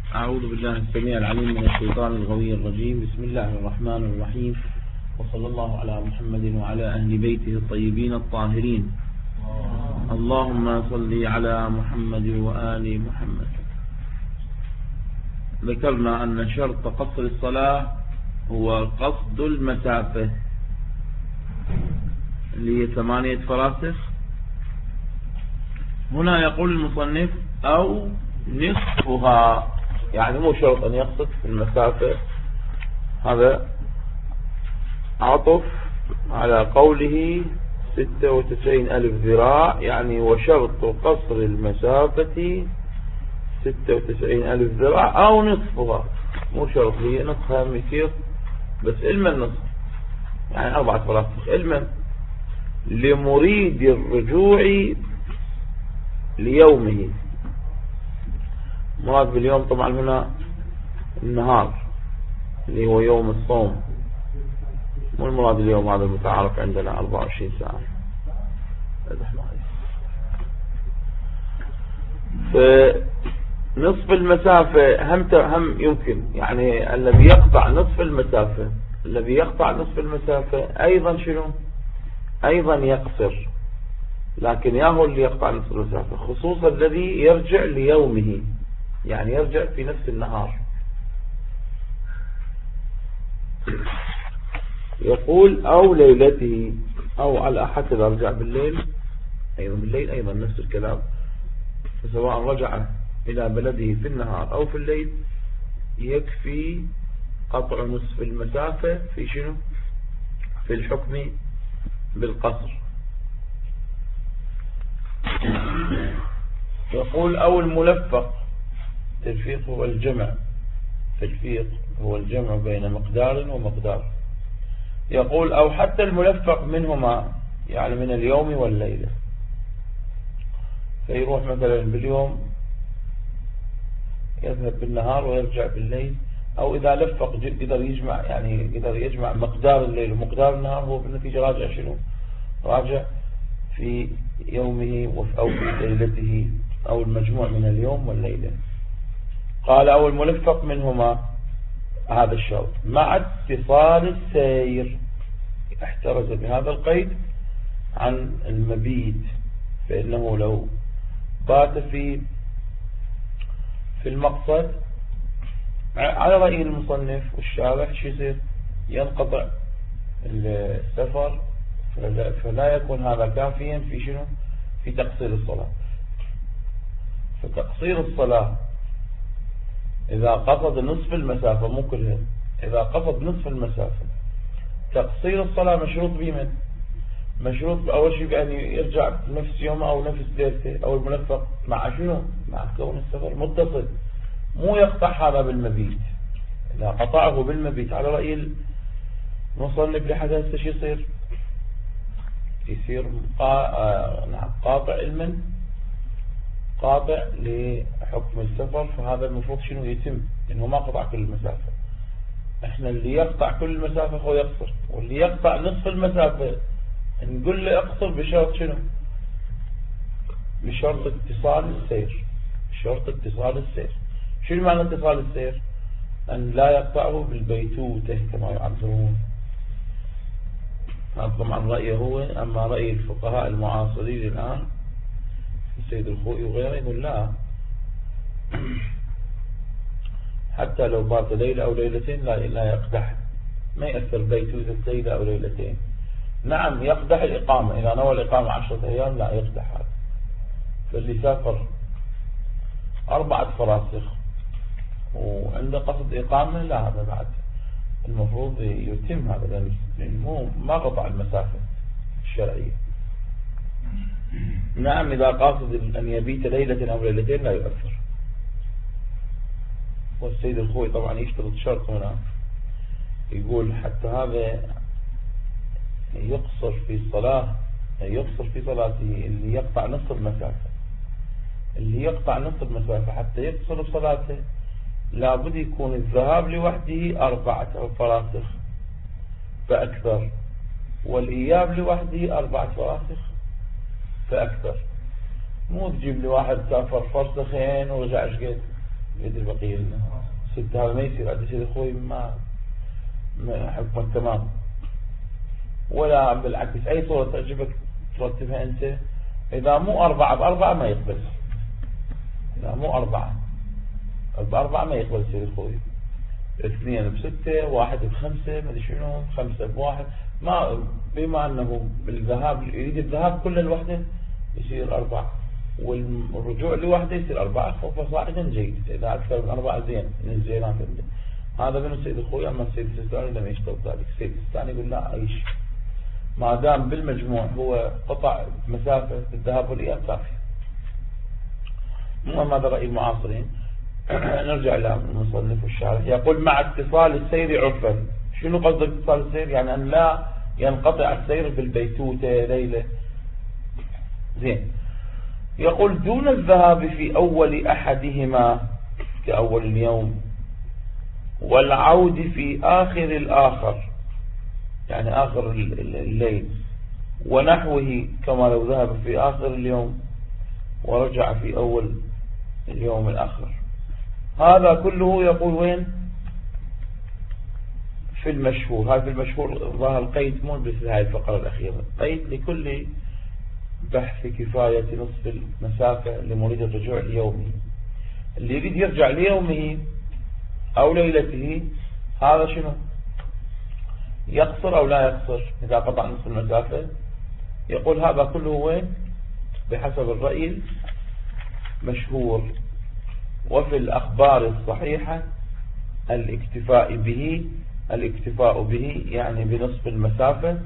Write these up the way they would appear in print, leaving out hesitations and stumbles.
أعوذ بالله السميع العليم من الشيطان الغوي الرجيم. بسم الله الرحمن الرحيم، وصلى الله على محمد وعلى أهل بيته الطيبين الطاهرين. اللهم صل على محمد وآل محمد. ذكرنا أن شرط قصر الصلاة هو قصد المسافة اللي هي 8 فراسخ. هنا يقول المصنف أو نصفها، يعني مو شرط أن يقصد في المسافة. هذا عطف على قوله 96,000 ذراع، يعني وشرط قصر المسافة 96,000 ذراع أو نصفها. مو شرط هي نصفها يصير، بس علما النصف يعني 4 فراسخ علما لمريد الرجوع ليومه. مراد باليوم طبعا هنا النهار اللي هو يوم الصوم، مو المراد اليوم هذا المتعارف عندنا 24 ساعة. فنصف المسافة هم يمكن، يعني الذي يقطع نصف المسافة أيضا شنو؟ أيضا يقصر، لكن ياهو اللي يقطع نصف المسافة، خصوصا الذي يرجع ليومه، يعني يرجع في نفس النهار. يقول أو ليلته، أو على أحد إذا رجع بالليل أيضا نفس الكلام. فسواء رجع إلى بلده في النهار أو في الليل يكفي قطع نصف المسافة في شنو؟ في الحكم بالقصر. يقول أو الملفق، تلفيق هو الجمع بين مقدار ومقدار. يقول أو حتى الملفق منهما، يعني من اليوم والليلة. فيروح مثلا باليوم يذهب بالنهار ويرجع بالليل، أو إذا لفق قدر يجمع مقدار الليل ومقدار النهار، هو بالنتيجة راجع شنو؟ راجع في يومه أو في ليلته، أو المجموع من اليوم والليلة. قال أو الملفق منهما، هذا الشرط مع اتصال السير. احترز بهذا القيد عن المبيت، فإنه لو بات في المقصد على رأي المصنف والشارح شو يصير؟ ينقطع السفر، فلا يكون هذا كافيا في شنو؟ في تقصير الصلاة. فتقصير الصلاة إذا قصد نصف المسافة، مو كلها، إذا قصد نصف المسافة، تقصير الصلاة مشروط بمن؟ مشروط أول شيء بأن يرجع نفس يومه أو نفس ليلته، أو الملفق مع شنو؟ مع كون السفر متصل، مو يقطع هذا بالمبيت. إذا قطعه بالمبيت على رأي المصنف لحدث شو يصير قاطع علما، قاطع لحكم السفر. فهذا المفروض شنو يتم؟ إنه ما قطع كل المسافة. احنا اللي يقطع كل المسافة هو يقصر، واللي يقطع نصف المسافة نقول له اقصر بشرط شنو؟ بشرط اتصال السير. شنو معنى اتصال السير؟ أن لا يقطعه بالبيتوتة كما يعبرون. هذا طبعا رأيه هو. أما رأي الفقهاء المعاصرين الآن، السيد الخوئي وغيره، يقول لا، حتى لو بات ليلة أو ليلتين لا يقدح، ما يأثر بيتوتة ليلة أو ليلتين. نعم يقدح الإقامة، إذا نوى الإقامة 10 أيام لا يقدح هذا. فاللي سافر 4 فراسخ وعنده قصد إقامة، لا، هذا بعد المفروض يتم هذا، لأنه ما قطع المسافة الشرعية. نعم إذا قاصد أن يبيت ليلة أو ليلتين لا يؤثر. والسيد الخوي طبعا يشترط شرط هنا، يقول حتى هذا يقصر في صلاته اللي يقطع نصف المسافة. حتى يقصر صلاته لابد يكون الذهاب لوحده 4 فراسخ فأكثر، والإياب لوحده 4 فراسخ فأكثر. مو تجيب لي واحد سافر فرسخين ورجع شقد، يدري بقية 6 هذا ما يصير عند سيد أخوي ما حكم التمام، ولا بالعكس أي صورة تعجبك ترتبها أنت. إذا مو 4 ب4 ما يقبل، إذا مو 4 ب4 ما يقبل سيد أخوي. 2 ب6، 1 ب5، ما ادري شنو، 5 ب1، ما بما أنه بالذهاب يريد الذهاب كل الوحدة يصير 4، والرجوع لوحده يصير 4، فصاعدا جيد. إذا أكثر من 4 زين من الزينات عنده. هذا من السيد الخوي. أما السيد السيستاني لم يشترط ذلك. السيد السيستاني يقول لا عيش ما دام بالمجموع هو قطع مسافة الذهاب والإياب كافي. المهم هذا رأي المعاصرين. نرجع للمصنف والشارح. يقول مع اتصال السير عرفا. شنو قصد اتصال السير؟ يعني أن لا ينقطع السير بالبيتوتة ليلة. زين. يقول دون الذهاب في أول أحدهما كأول اليوم، والعود في آخر الآخر يعني آخر الليل، ونحوه كما لو ذهب في آخر اليوم ورجع في أول اليوم الآخر. هذا كله يقول وين؟ في المشهور. هذا في المشهور ظاهر قيد مو بس هاي الفقرة الأخيرة، قيد لكل بحث كفاية نصف المسافة لمريد الرجوع ليومه. اللي يريد يرجع ليومه أو ليلته هذا شنو؟ يقصر أو لا يقصر إذا قطع نصف المسافة؟ يقول هذا كله وين؟ بحسب الرأي المشهور. وفي الأخبار الصحيحة الاكتفاء به يعني بنصف المسافة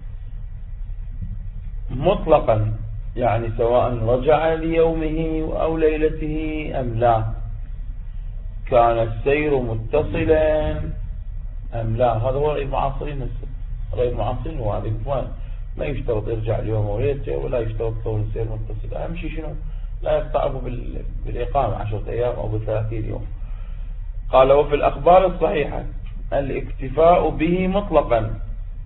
مطلقا، يعني سواء رجع ليومه أو ليلته أم لا، كان السير متصلا أم لا. هذا هو رأي المعاصرين. رأي المعاصرين هو هذا، ما يشترط يرجع ليومه وليلته، ولا يشترط كون السير متصل. أهم شيء شنو؟ لا يقطعه بالإقامة 10 أيام أو ب30 يوم. قال وفي الأخبار الصحيحة الاكتفاء به مطلقا،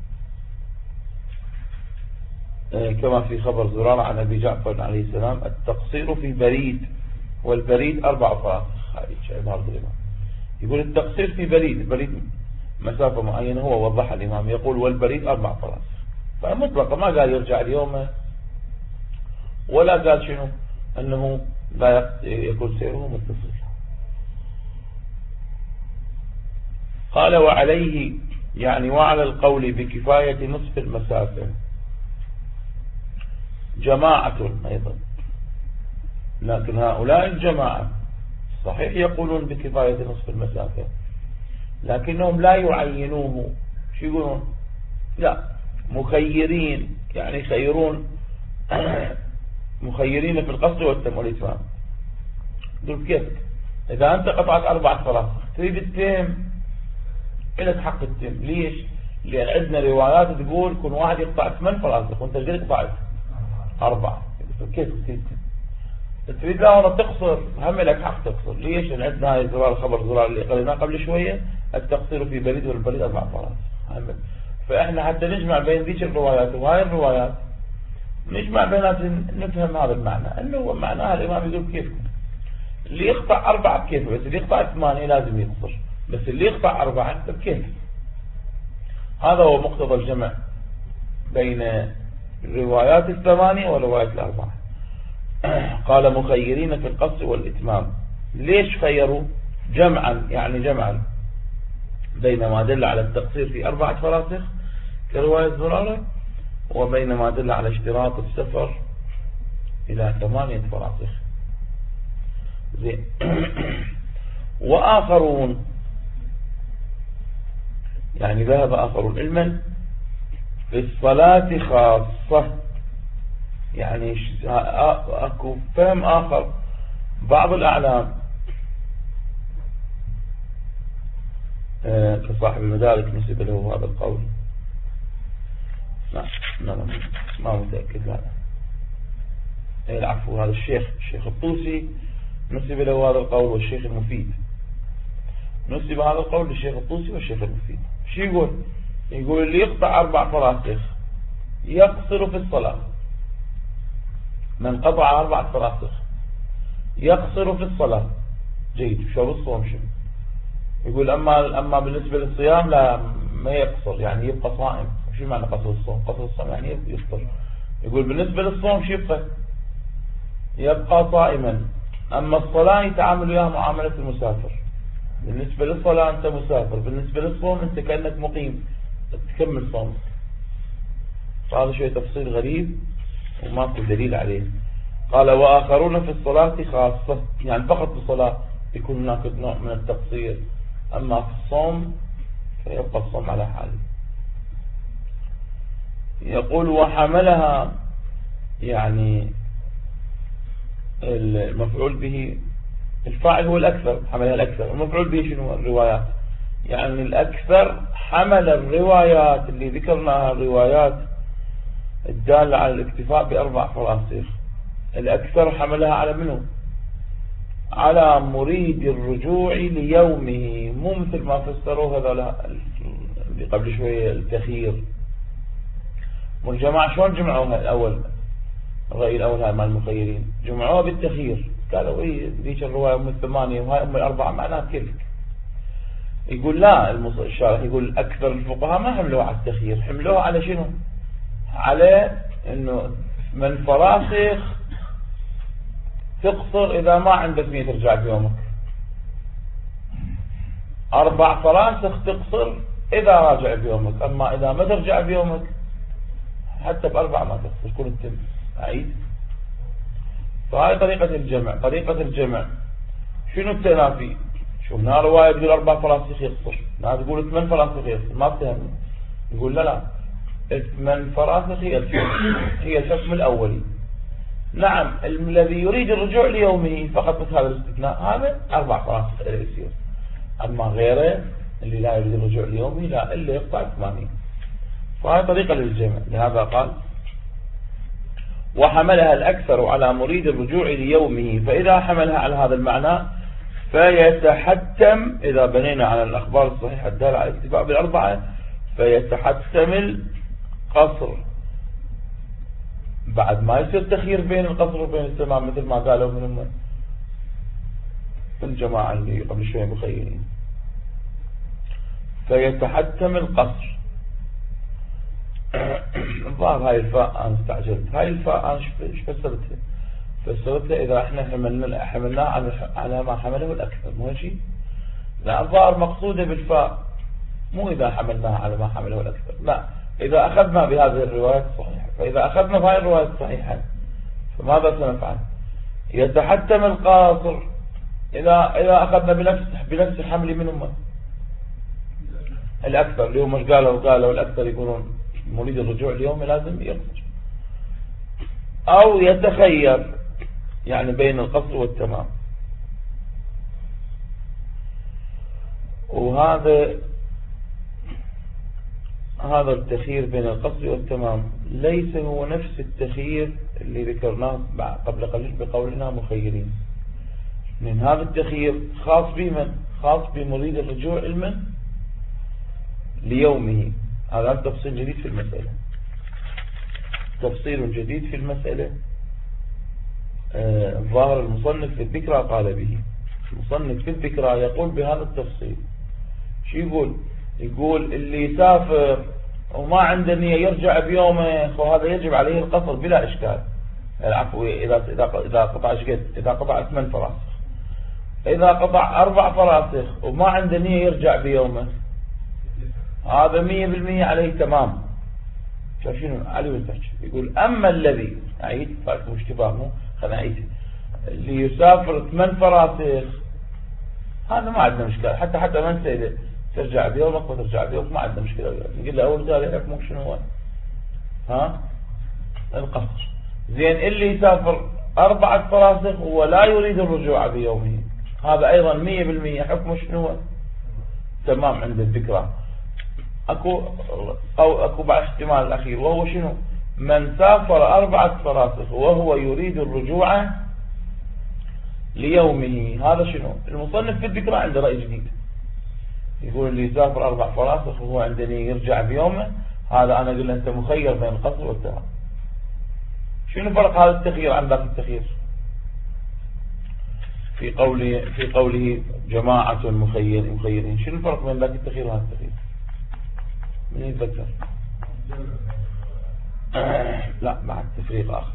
كما في خبر زرارة عن أبي جعفر عليه السلام التقصير في بريد، والبريد 4 فراسخ. هذه عبارة الإمام. يقول التقصير في بريد مسافة معينة، هو وضح الإمام يقول والبريد 4 فراسخ، فمطلقا ما قال يرجع اليوم، ولا قال شنو أنه لا يكون سيره متصل. قال وعليه يعني وعلى القول بكفاية نصف المسافة جماعة أيضا، لكن هؤلاء الجماعة صحيح يقولون بكفاية نصف المسافة، لكنهم لا يعينوه. شو يقولون؟ لا، مخيرين، يعني يخيرون مخيرين في القصد والإتمام. دول كيفك إذا أنت قطعت 4 فراسخ تريد التم إلى حق التم. ليش؟ لأن عندنا روايات تقول كل واحد يقطع 8 فراسخ وانت قلت قطعت 4. كيف تريد لا والله تقصر؟ هم لك حق تقصر. ليش؟ لأن عندنا هاي زرار خبر زرار اللي قلنا قبل شوية التقصير في بريد، والبريد 4 فراسخ. فإحنا حتى نجمع بين ذيك الروايات وهاي الروايات، نجمع بينات نفهم هذا المعنى، أنه معناها الإمام يقول كيفكم اللي يقطع 4 بكيفه، بس اللي يقطع 8 لازم يقصر، بس اللي يقطع 4 بكيفه. هذا هو مقتضى الجمع بين الروايات 8 وروايات 4. قال مخيرين في القصر والإتمام. ليش خيروا؟ جمعا، يعني جمعا بين ما دل على التقصير في 4 فراسخ كرواية زرارة، وبين ما دل على اشتراط السفر إلى 8 فراسخ. زين. وآخرون يعني ذهب آخرون علما في الصلاة خاصة، يعني أكو فهم آخر. بعض الأعلام كصاحب المدارك نسب له هذا القول، لا ما متأكد. لا العفو، هذا الشيخ الطوسي نسب له هذا القول، والشيخ المفيد نسب هذا القول للشيخ الطوسي والشيخ المفيد. شو يقول اللي يقطع 4 فراسخ يقصر في الصلاة. من قطع 4 فراسخ يقصر في الصلاة جيد. شو بالصوم شنو؟ يقول أما بالنسبة للصيام لا ما يقصر، يعني يبقى صائم. شو معنى قصر الصوم؟ قصر الصوم يعني يفطر. يقول بالنسبة للصوم شو يبقى صائما. أما الصلاة يتعامل وياها معاملة المسافر. بالنسبة للصلاة أنت مسافر، بالنسبة للصوم أنت كأنك مقيم تكمل صوم. فهذا شوية تفصيل غريب وماكو دليل عليه. قال وآخرون في الصلاة خاصة، يعني فقط في الصلاة يكون هناك نوع من التقصير، أما في الصوم فيبقى الصوم على حاله. يقول وحملها، يعني المفعول به الفاعل هو الأكثر، حملها الأكثر. المفعول به شنو؟ الروايات. يعني الأكثر حمل الروايات اللي ذكرناها، الروايات الدالة على الاكتفاء بأربع فراسخ. الأكثر حملها على منه؟ على مريد الرجوع ليومه، مو مثل ما فسروه هذا قبل شوية التخيير. والجماعة شلون جمعوها الأول؟ الرأي الأول هاي مال المخيرين جمعوها بالتخيير، قالوا ايه ذيك الرواية أم الثمانية وهاي أم الأربعة، معناها كيف؟ يقول لا، الشارح يقول أكثر الفقهاء ما حملوها على التخيير، حملوها على شنو؟ على انه من فراسخ تقصر إذا ما عندك نية ترجع بيومك، 4 فراسخ تقصر إذا راجع بيومك، أما إذا ما ترجع بيومك حتى ب4 ما تقصر، كل التم. أعيد. فهاي طريقة الجمع. طريقة الجمع شنو التنافي؟ شو هنا رواية تقول 4 فراسخ يقصر، هنا تقول 8 فراسخ يقصر، ما بتهمني. يقول لا 8 فراسخ هي الحكم الأولي. نعم الذي يريد الرجوع ليومه فقط مثل هذا الاستثناء، هذا 4 فراسخ يصير. أما غيره اللي لا يريد الرجوع ليومه لا، إلا يقطع 8. فهذه طريقة للجمع. لهذا قال وحملها الأكثر على مريد الرجوع ليومه، فإذا حملها على هذا المعنى فيتحتم، إذا بنينا على الأخبار الصحيحة الدالة على الاكتفاء بال4 فيتحتم القصر، بعد ما يصير تخيير بين القصر وبين التمام مثل ما قالوا من الجماعة اللي قبل شوية مخيرين. فيتحتم القصر. الظاهر هاي الفاء أنا استعجلت، هاي الفاء أنا ايش فسرتها؟ فسرتها إذا احنا حملناه على ما حمله الأكثر، مو شيء؟ لا، الظاهر مقصودة بالفاء مو إذا حملناه على ما حمله الأكثر، لا، إذا أخذنا بهذه الرواية الصحيحة. فإذا أخذنا بهذه الرواية الصحيحة فماذا سنفعل؟ يتحتم القاصر إذا أخذنا بنفس حمل منهم الأكثر، اللي هو مش قالوا الأكثر يقولون مريد الرجوع اليوم لازم يقصر، أو يتخير يعني بين القصر والتمام. وهذا التخيير بين القصر والتمام ليس هو نفس التخيير اللي ذكرناه قبل قليل بقولنا مخيرين. من هذا التخيير خاص بمن؟ خاص بمريد الرجوع ليومه. هذا تفصيل جديد في المسألة، تفصيل جديد في المسألة. ظاهر المصنف في الذكرى قال به. المصنف في الذكرى يقول بهذا التفصيل. شو يقول اللي يسافر وما عنده نية يرجع بيومه فهذا يجب عليه القصر بلا إشكال. العفو إذا قطع إذا قطع 8 فراسخ. إذا قطع 4 فراسخ وما عنده نية يرجع بيومه هذا 100% عليه تمام. شايفين علي والتحكي. يقول أما الذي أعيد فاكم اشتباه خلنا أعيد اللي يسافر 8 فراسخ هذا ما عندنا مشكلة، حتى من سيده ترجع بيومك وترجع بيومك ما عندنا مشكلة. نقول له أول ذلك حكمك شنو هو؟ القصر. زين اللي يسافر 4 فراسخ ولا يريد الرجوع بيومه هذا أيضا 100% حكمه شنو هو؟ تمام عند الذكرى. أكو بعد احتمال الأخير وهو شنو؟ من سافر 4 فراسخ وهو يريد الرجوع ليومه، هذا شنو؟ المصنف في الذكرى عنده رأي جديد، يقول اللي يسافر 4 فراسخ وهو عندنا يرجع بيومه هذا أنا أقول له أنت مخير بين القصر والتمام. شنو فرق هذا التخيير عن باقي التخيير؟ في قوله جماعة مخيرين، شنو الفرق بين ذاك التخيير وهذا التخيير؟ من يتذكر؟ لا، بعد تفريق آخر.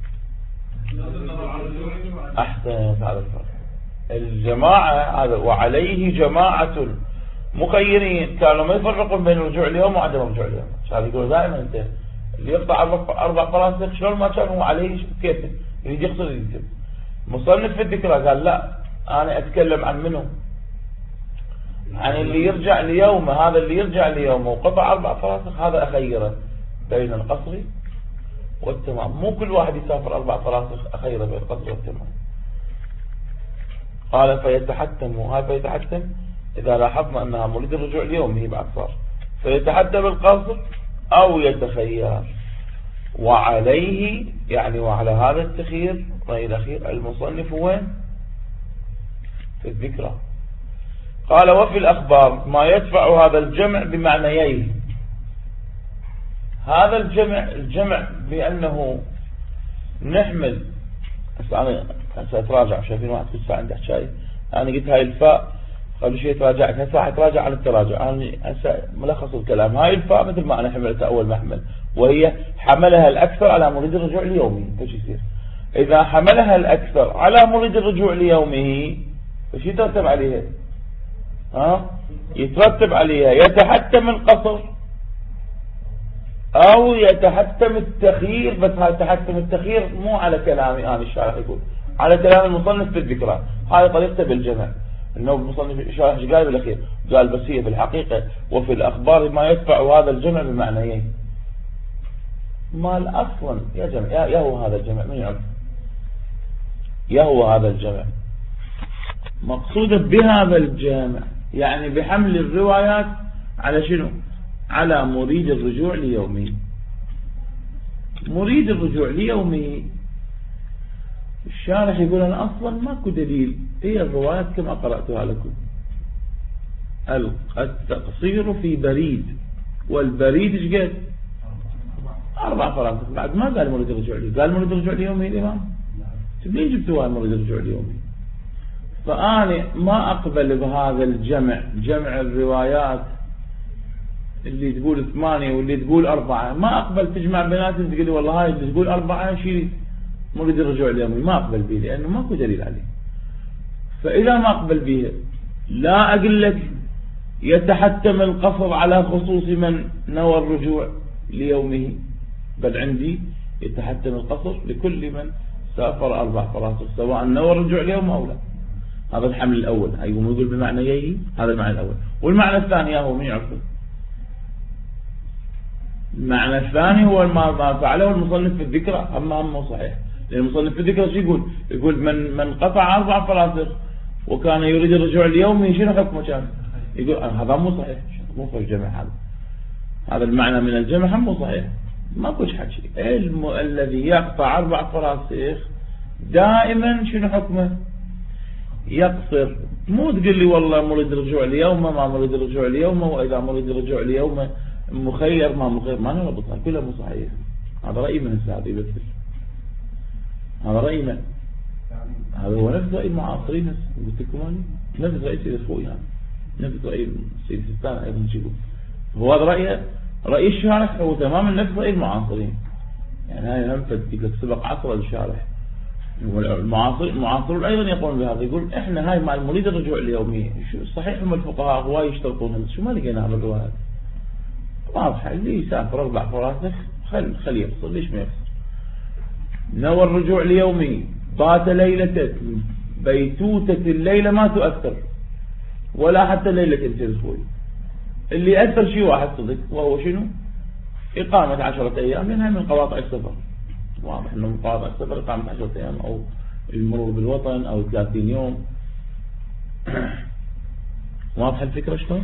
أحسن، هذا الفرق. الجماعة هذا وعليه جماعة مخيرين كانوا ما يفرقون بين رجوع اليوم وعدم رجوع اليوم. شايف يقول دائما انت اللي يقطع 4 فراسخ شلون ما كانوا عليه كيف يريد يقصر يكتب. مصنف في الذكرى قال لا، انا اتكلم عن منه، عن اللي يرجع ليومه. هذا اللي يرجع ليومه وقطع 4 فراسخ هذا اخيره بين القصر والتمام. مو كل واحد يسافر 4 فراسخ اخيره بين القصر والتمام. قال فيتحتم، وهذا يتحتم إذا لاحظنا أنها مريد الرجوع اليوم هي بعد صار، فيتحتم القصر أو يتخير. وعليه يعني وعلى هذا التخير رأي الأخير المصنف وين؟ في الذكرى. قال وفي الأخبار ما يدفع هذا الجمع بمعنييه. هذا الجمع بأنه نحمل. أنا سأتراجع، شايفين واحد في الساعة عنده حكاية. أنا قلت هاي الفاء قبل شيء تراجعت، هسه حتراجع على التراجع. أنا هسه ملخص الكلام. هاي الفاء مثل ما أنا حملتها أول ما حمل، وهي حملها الأكثر على مريد الرجوع اليومي. فش يصير إذا حملها الأكثر على مريد الرجوع اليومي؟ فش يترتب عليها؟ يترتب عليها يتحتم القصر أو يتحتم التخيير. بس هاي تحتم التخيير مو على كلامي أنا الشارح، يقول على كلام المصنف في الذكرى. هاي طريقته بالجمع، انه المصنف الشارح ايش قال بالاخير؟ قال بس هي في الحقيقه وفي الاخبار ما يدفع هذا الجمع بمعنيين. مال اصلا يا جمع يا هو هذا الجمع من يعرف؟ يا هو هذا الجمع مقصودا بهذا الجامع يعني بحمل الروايات على شنو؟ على مريد الرجوع ليومي. مريد الرجوع ليومي الشارح يقول أنا أصلا ماكو دليل، هي الروايات كما قرأتها لكم. التقصير في بريد، والبريد ايش قد 4 فراسخ. بعد ما قال مريد الرجوع لي، قال مريد الرجوع اليومي الإمام. منين جبتوا مريد الرجوع اليومي؟ فأنا ما أقبل بهذا الجمع، جمع الروايات اللي تقول 8 واللي تقول 4. ما أقبل تجمع بيناتهم تقول لي والله هاي اللي تقول 4 شيل مريد الرجوع اليومي. ما أقبل به لأنه ماكو دليل عليه. فإذا ما أقبل به لا أقول لك يتحتم القصر على خصوص من نوى الرجوع ليومه، بل عندي يتحتم القصر لكل من سافر 4 فراسخ سواء نوى الرجوع اليوم أو لا. هذا الحمل الأول. يقول بمعنييه، هذا المعنى الأول. والمعنى الثاني هو من يعرفه؟ المعنى الثاني هو ما فعله المصنف في الذكرى. أما مو صحيح، لأن المصنف في الذكرى شو يقول؟ يقول من قطع 4 فراسخ وكان يريد الرجوع اليومي شنو حكمه كان؟ يقول هذا مو صحيح، مو في الجمع. هذا المعنى من الجمع مو صحيح، ما كوش حكي. الذي يقطع 4 فراسخ دائما شنو حكمه؟ يقصر. مو تقول لي والله مريد الرجوع اليوم ما مريد الرجوع اليوم، وإذا مريد الرجوع اليوم مخير ما مخير، ما نربطها كلها مو صحيح. هذا رأي من السادة بس. هذا رأي من؟ هذا هو نفس رأي المعاصرين. قلت لكم أنا نفس رأي سيد الخوي، يعني نفس رأي سيد الستان أيضا شيء. هو هذا رأي الشارح هو تماما نفس رأي المعاصرين. يعني هاي هم تديك لك سبق عصر الشارح. المعاصرون أيضا يقولون بهذا. يقول إحنا هاي مع المريد الرجوع اليومي صحيح هم الفقهاء هواي يشترطون، شو ما لقيناها بالروايات واضحة. اللي يسافر 4 فراسخ خل يفصل، ليش ما يفصل؟ نوى الرجوع اليومي، بات ليلة، بيتوتة الليلة ما تؤثر ولا حتى ليلة التلفوي. اللي أثر شيء واحد صدق، وهو شنو؟ إقامة 10 أيام، لأنها من قواطع السفر. واضح أنه من قواطع السفر إقامة 10 أيام أو المرور بالوطن أو 30 يوم. واضح الفكرة شلون؟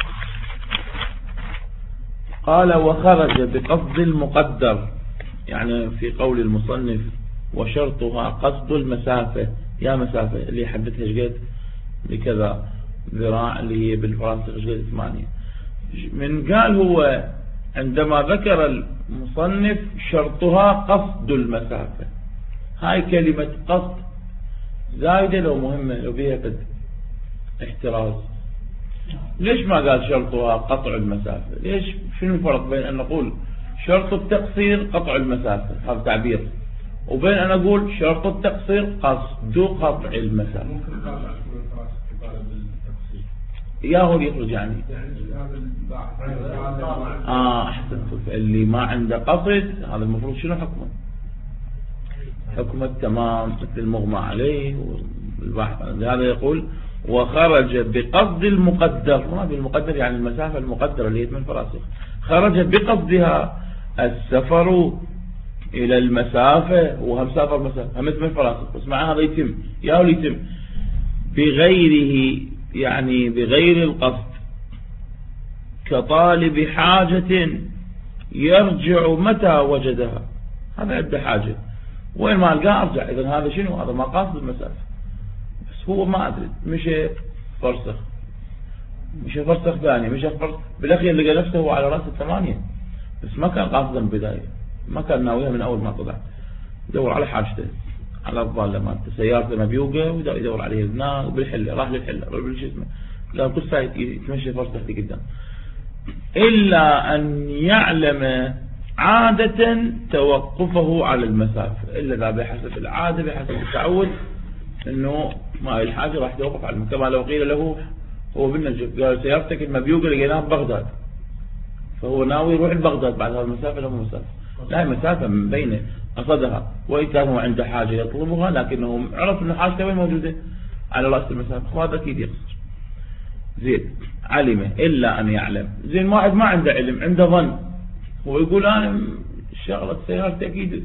قال وخرج بقصد المقدر، يعني في قول المصنف وشرطها قصد المسافة. يا مسافة اللي يحددها شقد بكذا ذراع اللي هي بالفرنسي شقد 8. من قال هو عندما ذكر المصنف شرطها قصد المسافة. هاي كلمة قصد زايدة لو مهمة لو بيها قد احتراز. ليش ما قال شرطها قطع المسافة؟ ليش؟ شنو الفرق بين أن نقول شرط التقصير قطع المسافة هذا تعبير، وبين أن أقول شرط التقصير قصد قطع المسافة؟ ياهو يخرج يعني أحسنت. اللي ما عنده قصد هذا المفروض شنو حكمه؟ حكم التمام مثل المغمى عليه والبحث. هذا يقول وخرج بقصد المقدر، ما بالمقدر يعني المسافة المقدرة اللي هي 8 فراسخ، خرج بقصدها السفر إلى المسافة وهم سافر مسافة هم 8 فراسخ، بس مع هذا يتم ياهو يتم بغيره يعني بغير القصد كطالب حاجة يرجع متى وجدها. هذا عنده حاجة وين ما ألقاه أرجع، إذن هذا شنو؟ هذا ما قاصد المسافة، بس هو ما أدري مشي فرسخ ثاني مشي فرسخ بالأخير لقى نفسه هو على رأس 8 بس ما كان قاصدا بالبداية، ما كان ناويها من أول ما طلع. يدور على حاجته على الضالة مالته، سيارته مبيوقة ويدور عليه هناك بالحلة، راح للحلة بالشي اسمه لا كل ساعة يتمشي فرسخ قدام، إلا أن يعلم عادة توقفه على المسافة، إلا ذا بحسب العادة بحسب التعود أنه ما الحاجة راح توقف على المسافة. كما لو قيل له هو بالنجف قال سيارتك المبيوقة لقيناها ببغداد، فهو ناوي يروح لبغداد بعد هذه المسافة له مسافة، لا مسافة من بين قصدها، وإن كان هو عنده حاجة يطلبها لكنه عرف أن حاجته وين موجودة على رأس المسافة، وهذا أكيد يقصر. زين علمه إلا أن يعلم. زين واحد ما عنده علم عنده ظن، هو يقول أنا شغلة سيارتي أكيد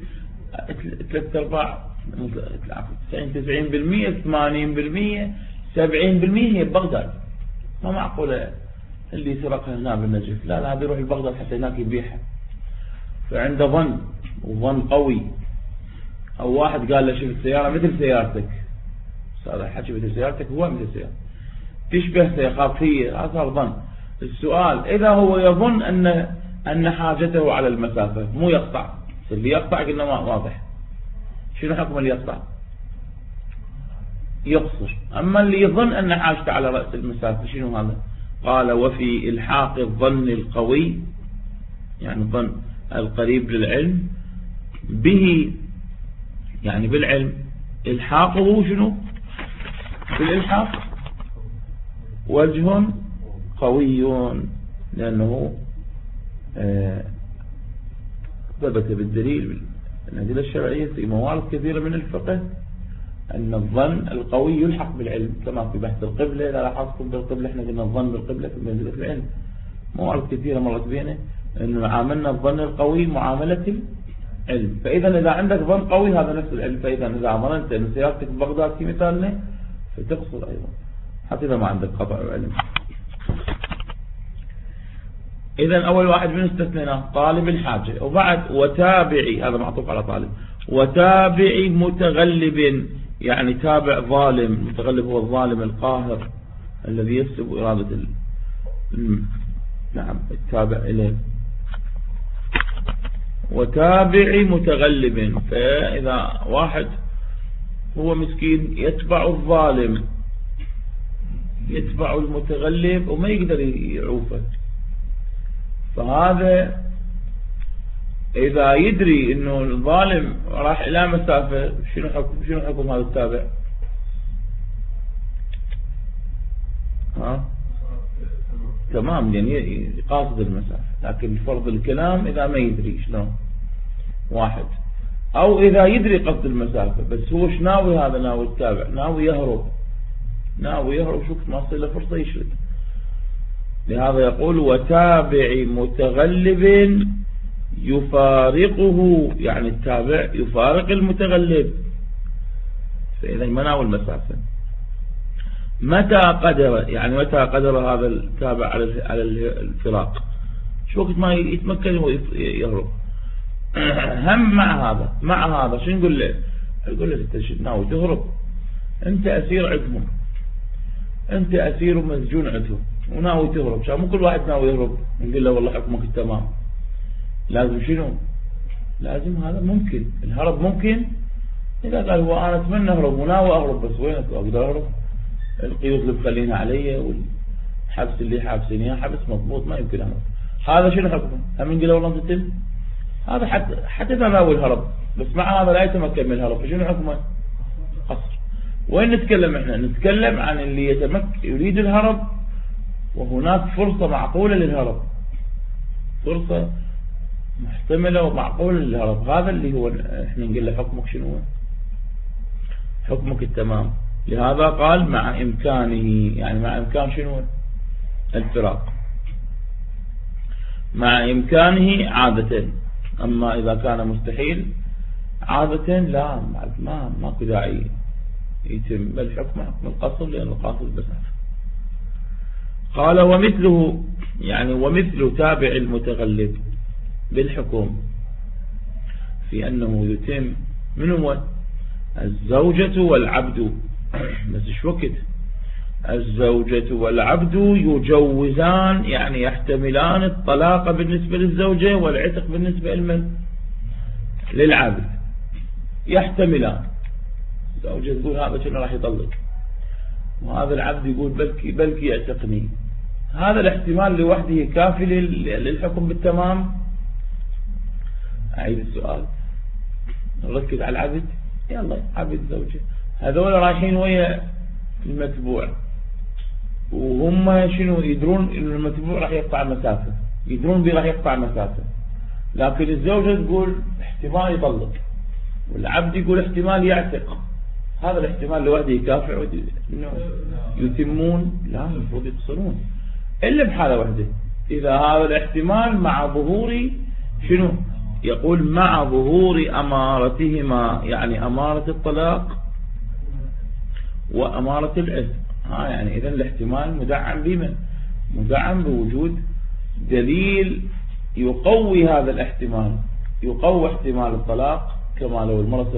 90% 80% 70% هي ببغداد، ما معقولة اللي سرقها هنا بالنجف، لا بيروح لبغداد حتى هناك يبيعها، فعنده ظن وظن قوي. أو واحد قال له شوف السيارة مثل سيارتك، هذا حكي مثل سيارتك هو مثل سيارتك تشبه سيارتي، هذا ظن. السؤال إذا هو يظن أن حاجته على المسافة مو يقطع، اللي يقطع قلنا واضح شنو حكم اللي يقطع؟ يقصر. أما اللي يظن أن حاجته على رأس المسافة شنو هذا؟ قال وفي إلحاق الظن القوي يعني الظن القريب للعلم به يعني بالعلم إلحاقه شنو؟ بالإلحاق وجه قوي، لأنه ثبت بالدليل الأدلة الشرعية في موارد كثيرة من الفقه أن الظن القوي يلحق بالعلم، كما في بحث القبلة. إذا لاحظتم بالقبلة احنا قلنا الظن بالقبلة في منزلة العلم، موارد كثيرة مرت بينا أنه عاملنا الظن القوي معاملة العلم. فإذا إذا عندك ظن قوي هذا نفس العلم، فإذا إذا ظننت أن سيارتك ببغداد في مثالنا فتقصر أيضا حتى إذا ما عندك قطع علم. إذا أول واحد من استثنيناه طالب الحاجة، وبعد وتابعي هذا معطوف على طالب، وتابعي متغلب يعني تابع ظالم، متغلب هو الظالم القاهر الذي يسلب إرادة نعم التابع إليه. وتابعي متغلب، فإذا واحد هو مسكين يتبع الظالم يتبع المتغلب وما يقدر يعوفه، فهذا إذا يدري إنه الظالم راح إلى مسافة شنو حكم هذا التابع؟ تمام يعني يقاصد المسافة، لكن فرض الكلام إذا ما يدري شلون واحد، أو إذا يدري قصد المسافة بس هو شناوي هذا ناوي التابع ناوي يهرب شوف ما تصير له فرصة يشرد. لهذا يقول وتابع متغلب يفارقه يعني التابع يفارق المتغلب، فإذا ما ناوي المسافة. متى قدر يعني متى قدر هذا التابع على الفراق، شو وقت ما يتمكن ويهرب. هم مع هذا شو نقول له؟ يقول له انت ناوي تهرب، انت اسير عندهم، انت اسير ومسجون عندهم وناوي تهرب، مو كل واحد ناوي يهرب نقول له والله حكمك تمام. لازم شنو؟ لازم هذا ممكن الهرب ممكن إذا قال هو أنا أتمنى أهرب وناوي أهرب بس وين أقدر أهرب؟ القيود اللي بخلينا علي والحبس اللي حابسني إياه حبس مضبوط ما يمكن أهرب. هذا شنو حكمه؟ هم نقول والله أنت تل هذا حتى ما ناوي الهرب بس مع هذا لا يتمكن من الهرب، فشنو حكمه؟ قصر. وين نتكلم احنا؟ نتكلم عن اللي يريد الهرب وهناك فرصة معقولة للهرب، فرصة محتملة ومعقولة للهرب، هذا اللي هو احنا نقول له حكمك شنو؟ حكمك التمام. لهذا قال مع إمكانه، يعني مع إمكان شنو؟ الفراق، مع إمكانه عادة. أما إذا كان مستحيل عادة لا ماكو داعي يتم، بل حكم القصر لأن القاصر بسافة. قال ومثله، يعني ومثل تابع المتغلب بالحكم في أنه يتم من هو؟ الزوجة والعبد، بس ايش وقت؟ الزوجة والعبد يجوزان، يعني يحتملان الطلاق بالنسبة للزوجة والعتق بالنسبة للعبد، يحتملان. الزوجة تقول هذا شنو راح يطلق، وهذا العبد يقول بلكي يعتقني. هذا الاحتمال لوحده كافي للحكم بالتمام. أعيد السؤال، نركز على العبد. يلا عبد زوجة، هذول رايحين ويا المتبوع وهم شنو يدرون إن المتبوع راح يقطع مسافة، يدرون به راح يقطع مسافة، لكن الزوجة تقول احتمال يطلق والعبد يقول احتمال يعتق. هذا الاحتمال لوحده يكافئ انه يتمون؟ لا، المفروض يقصرون إلا بحالة واحدة، إذا هذا الاحتمال مع ظهور شنو؟ يقول مع ظهور أمارتهما، يعني أمارة الطلاق وأمارة العتق. يعني إذن الاحتمال مدعم بمن؟ مدعم بوجود دليل يقوي هذا الاحتمال، يقوي احتمال الطلاق. كما لو المرأة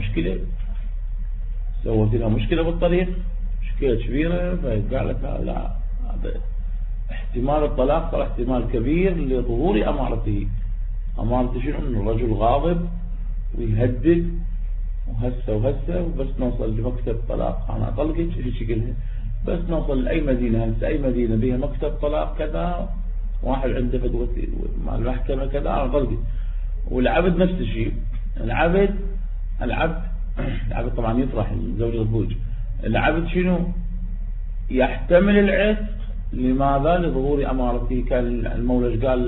سوت لها مشكلة بالطريق، مشكلة كبيرة، فقالت لا هذا احتمال الطلاق صار احتمال كبير لظهور أمارته. أمارته شنو؟ أن الرجل غاضب ويهدد وهسه وبس نوصل لمكتب طلاق أنا أطلقك شكلها، بس نوصل لأي مدينة، هسه أي مدينة بها مكتب طلاق كذا، واحد عنده فتوى مع المحكمة كذا أنا أطلقك. والعبد نفس الشيء، العبد طبعا يطرح الزوجة الزوج، العبد شنو؟ يحتمل العتق. لماذا؟ لظهور أمارته. كان المولى قال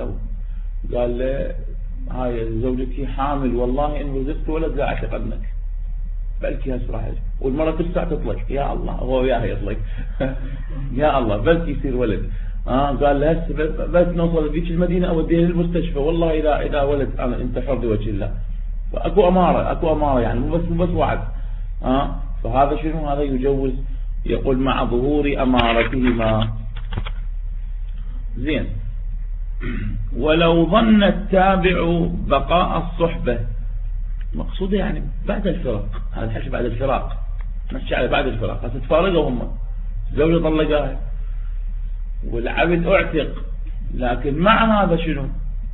له هاي زوجتي حامل والله إن رزقت ولد لا أعتق عنك، بلكي هسه والمرة تسع تطلق. يا الله، هو وياها يطلق يا الله بلكي يصير ولد. قال له هسه بس نوصل بيك المدينة أوديها للمستشفى، والله إذا ولد أنت حر بوجه الله. فأكو أمارة يعني مو بس وعد. فهذا شنو؟ هذا يجوز. يقول مع ظهور أمارتهما. زين. ولو ظن التابع بقاء الصحبة، مقصوده يعني بعد الفراق، هذا الحكي بعد الفراق، نحكي على بعد الفراق، هتتفارقوا هم، الزوجة طلقها والعبد اعتق، لكن مع هذا شنو؟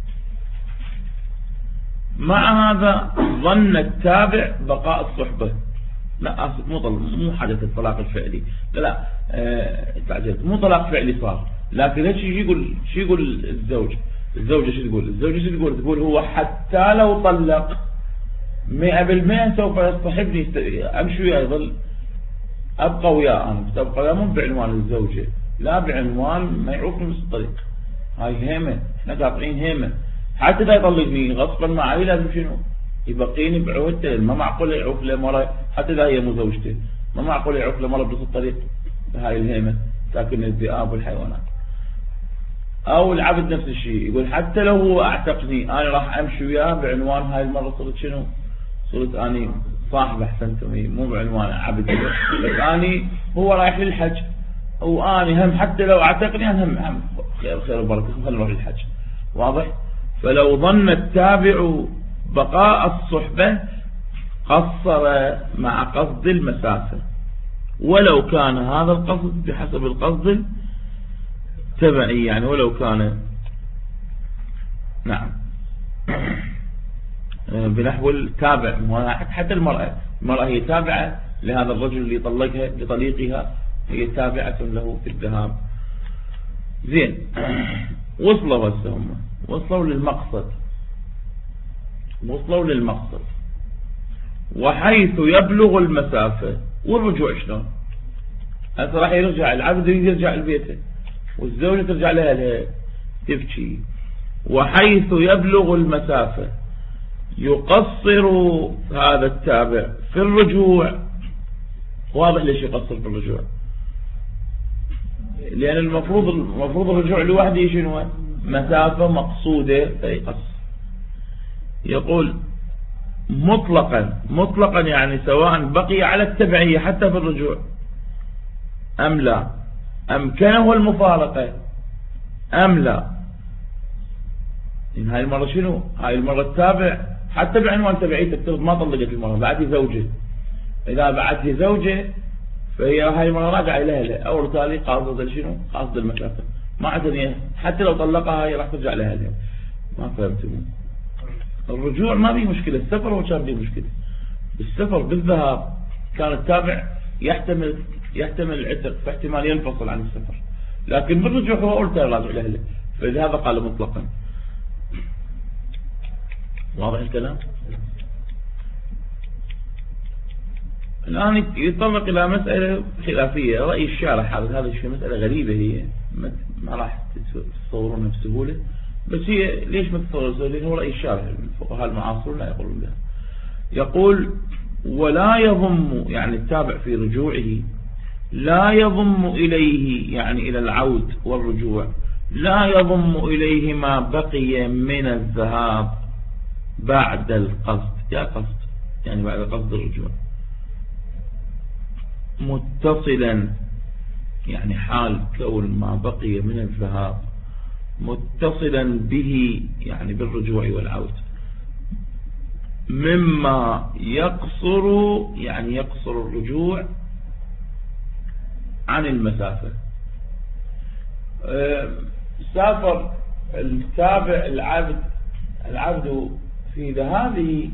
مع هذا ظن التابع بقاء الصحبة. لا آسف، مو حدث الطلاق الفعلي، لا تعجلت، مو طلاق فعلي صار، لكن ايش يقول الزوجة شو تقول هو حتى لو طلق 100% سوف يصطحبني، امشي وياه، يظل ابقى وياه انا، بس ابقى وياه مو بعنوان الزوجة، لا بعنوان ما يعوفني من الطريق. هاي هيمة، احنا قاطعين هيمة، حتى لا يطلقني غصبا ما علي لازم شنو؟ يبقيني بعودته. ما معقول يعوف له مرة، حتى لا هي مو زوجته، ما معقول يعوف له مرة بنص الطريق بهاي الهيمة تاكل الذئاب والحيوانات. او العبد نفس الشيء، يقول حتى لو هو اعتقني انا راح امشي وياه بعنوان هاي المرة صرت شنو؟ صرت اني صاحب احسنتم، مو بعنوان عبد، بس اني هو رايح للحج واني هم حتى لو اعتقني انا هم خير وبركة، خلينا نروح للحج. واضح؟ فلو ظن التابع بقاء الصحبة قصر مع قصد المسافة، ولو كان هذا القصد بحسب القصد التبعي، يعني ولو كان نعم بنحو التابع. حتى المرأة هي تابعة لهذا الرجل اللي طلقها لطليقها، هي تابعة له في الذهاب. زين، وصلوا للمقصد، وحيث يبلغ المسافة. والرجوع شلون؟ هسه راح يرجع العبد يرجع لبيته والزوجة ترجع لها تبكي. وحيث يبلغ المسافة يقصر هذا التابع في الرجوع. واضح ليش يقصر في الرجوع؟ لأن المفروض الرجوع لوحده شنو؟ مسافة مقصودة فيقصر. يقول مطلقا يعني سواء بقي على التبعية حتى في الرجوع أم لا، أمكنه المفارقة أم لا. إن هاي المرة شنو؟ هاي المرة التابع حتى بعنوان تبعيته تفترض ما طلقت المرة، بعد زوجة. إذا بعد زوجة فهي هاي المرة راجعة إليها أول تالي قاصد شنو؟ قاصد المسافة، ما عندها حتى لو طلقها هي راح ترجع لها. ما فهمتوا؟ الرجوع ما بيه مشكلة، السفر هو كان بيه مشكلة. السفر بالذهاب كان التابع يحتمل العتق، فاحتمال ينفصل عن السفر، لكن بالرجوع هو أول تالي راجع لها، فلهذا قال مطلقا. واضح الكلام؟ الآن يتطرق إلى مسألة خلافية، رأي الشارح هذا الشيء مسألة غريبة، هي ما راح تتصورونها بسهولة، بس هي ليش ما تتصورونها؟ لأنه رأي الشارح، الفقهاء المعاصرون لا يقولون بها. يقول ولا يضم، يعني التابع في رجوعه لا يضم إليه، يعني إلى العود والرجوع لا يضم إليه ما بقي من الذهاب بعد القصد، يعني بعد قصد الرجوع، متصلا، يعني حال كون ما بقي من الذهاب متصلا به، يعني بالرجوع والعود، مما يقصر، يعني يقصر الرجوع عن المسافة. سافر التابع العبد في ذهابه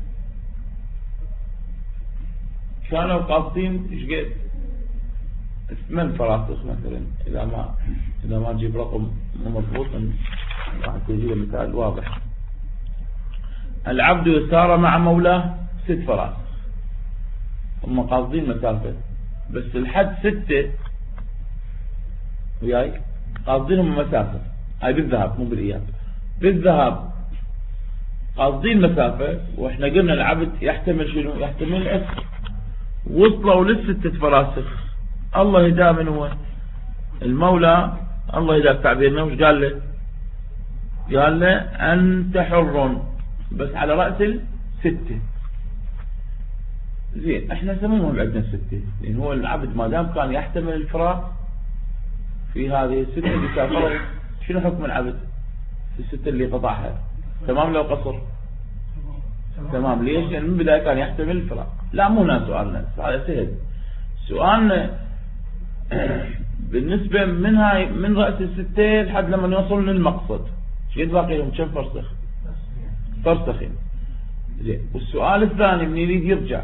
كانوا قاصدين ايش قد 8 فراسخ مثلا، اذا ما تجيب رقم مضبوط راح تجيب مثال واضح. العبد يسار مع مولاه 6 فراسخ، هم قاصدين مسافة، بس الحد 6 وياي قاصدينهم مسافة، هاي بالذهاب مو بالإياب. بالذهاب قاصدين مسافة، واحنا قلنا العبد يحتمل شنو؟ يحتمل العسر. وصلوا ل6 فراسخ، الله يهداه من هو المولى، الله يهداه تعبيرنا، وش قال له؟ قال له أنت حر، بس على رأس 6. زين، احنا نسميهم عندنا 6، لأن هو العبد ما دام كان يحتمل الفراق في هذه 6 اللي سافرت، شنو حكم العبد في 6 اللي قطعها؟ تمام لو قصر؟ تمام. ليش؟ لأن من بداية كان يحتمل الفراق. لا، مو هنا سؤالنا، هذا سهل. سؤالنا بالنسبة من رأس 6 لحد لما يوصل للمقصد، شو باقي لهم؟ كم فرسخ؟ فرسخين. زين، والسؤال الثاني من يريد يرجع،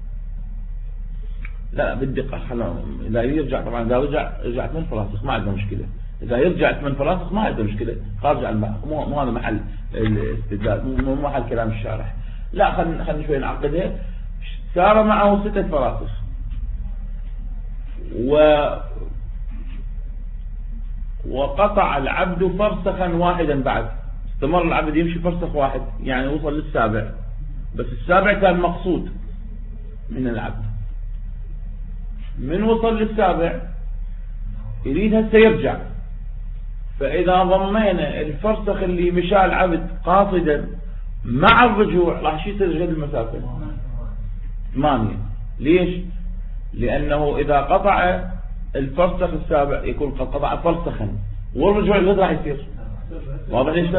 لا بالدقة، إذا يرجع طبعا إذا رجع 8 فراسخ ما عنده مشكلة. إذا يرجع 8 فراسخ ما عنده مشكلة، خارج مو هذا محل الاستدلال، مو محل كلام الشارح. لا، خلينا شوي نعقدها. سار معه 6 فراسخ وقطع العبد فرسخا واحدا، بعد استمر العبد يمشي فرسخ واحد، يعني وصل لل7، بس ال7 كان مقصود من العبد. من وصل لل7 يريد هسه يرجع، فإذا ضمينا الفرسخ اللي مشى العبد قاصدا مع الرجوع راح يصير قد المسافة 8. ليش؟ لأنه إذا قطع الفرسخ ال7 يكون قد قطع فرسخا، والرجوع الغد راح يصير. واضح ليش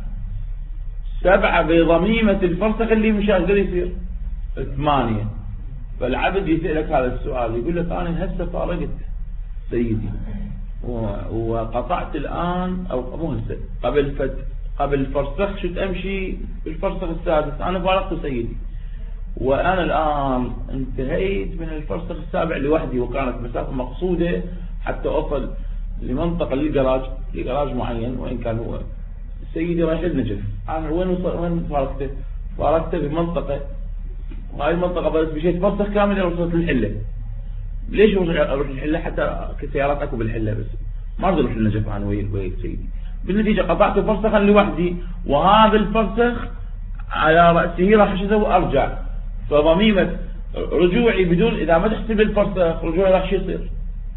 7 بضميمة الفرسخ اللي مشى قد يصير 8. فالعبد يسألك هذا السؤال، يقول لك أنا هسه فارقت سيدي وقطعت الآن، أو مو هسه قبل قبل فرسخ شت أمشي بالفرسخ السادس، أنا فارقت سيدي وأنا الآن انتهيت من الفرسخ السابع لوحدي، وكانت مسافة مقصودة حتى أوصل لمنطقة لجراج معين، وإن كان هو سيدي رايح النجف. أنا وين فارقته؟ فارقته بمنطقة، وهاي المنطقة بس مشيت فرسخ كامل وصلت للحلة. ليش أروح للحلة؟ حتى كسيارات أكو بالحلة، بس ما أريد أروح للنجف أنا ويا سيدي. بالنتيجة قطعت فرسخا لوحدي، وهذا الفرسخ على رأسه راح أسوي أرجع، فضميمة رجوعي بدون إذا ما تحسب الفرسخ رجوعي راح يصير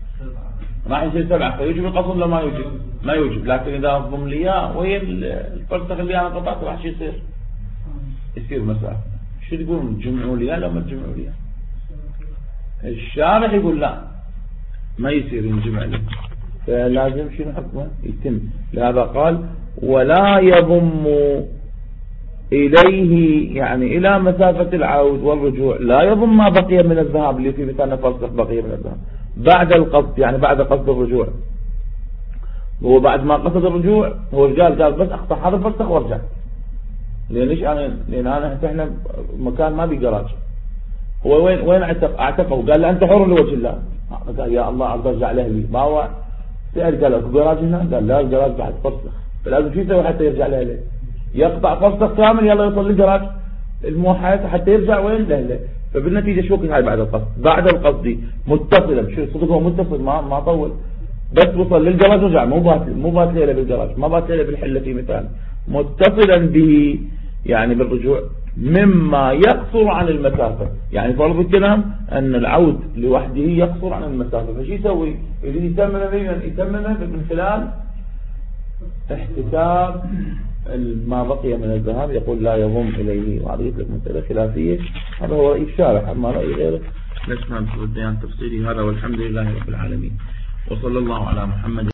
7، فيوجب القصر ولا ما يوجب؟ ما يوجب. لكن إذا ضم لي إياه وهي الفرسخ اللي أنا قطعته راح يصير مسافة. شو تقولون؟ تجمعوا لي لا ما تجمعوا لي؟ الشارح يقول لا ما يصير ينجمع لي، فلازم شنو حكمه؟ يتم. لهذا قال ولا يضم إليه، يعني إلى مسافة العود والرجوع لا يضم ما بقي من الذهاب، اللي في مثالنا فرسخ بقي من الذهاب بعد القصد، يعني بعد قصد الرجوع. هو بعد ما قصد الرجوع هو قال بس أقطع هذا الفرسخ وارجع. ليش لأن احنا مكان ما بيجراج. هو وين اعتقه وقال له أنت حر لوجه الله. قال يا الله عز وجل لأهلي. ما هو سأل قال له جراج هنا؟ قال لا الجراج بعد فرسخ. فلازم شو يسوي حتى يرجع لأهله؟ يقطع فرسخ كامل يلا يوصل للجراج الموحد حتى يرجع وين لأهله. فبالنتيجة شو هاي بعد القصد؟ بعد القصد متصلا. شو صدق هو متصل ما طول، بس وصل للجراج رجع، مو بات ليلة بالجراج، ما بات ليلة بالحلة في مثال، متصلا به يعني بالرجوع مما يقصر عن المسافة. يعني فرض الكلام أن العود لوحده يقصر عن المسافة، فشي يسوي؟ يريد يتممه من خلال احتساب ما بقي من الذهاب، يقول لا يضم إليه. وهذا قلت لك مسألة خلافية، هذا هو رأي الشارح، أما رأي غيره نسمع بالبيان تفصيلي. هذا والحمد لله رب العالمين، وصلى الله على محمد.